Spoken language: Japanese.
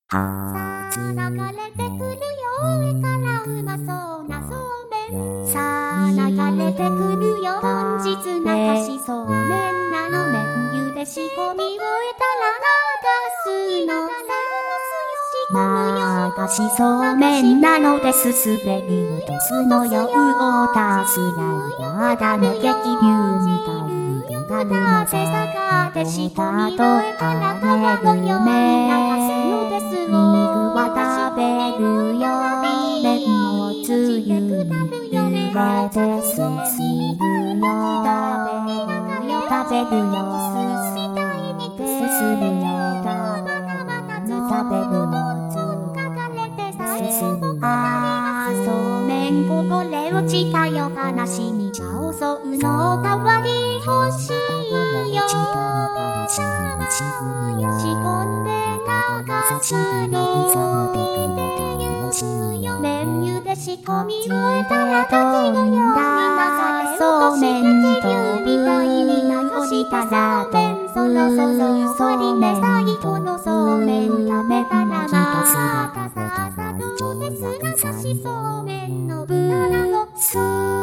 さあ流れてくるよ上からうまそうなそうめん。さあ流れてくるよ本日流しそうめんなの。麺茹で仕込み終えたら流すのさ。流しそうめんなのです滑り落とすのよ。を足すややだの激流みたいにがるので下で仕込み終えたら川のように流すのです。肉は食べるよ麺もつゆに入れてすするよ。食べるよすするよ食べるよそうめんこぼれ落ちたよ話に茶を襲うの代わり欲しいよ。仕込んで流すの麺茹で仕込み終えたら滝のように流れそうめんと落ちたらそろそろ終わり目最後のそうめん食べたらまたさささとです流しそうめんの豚の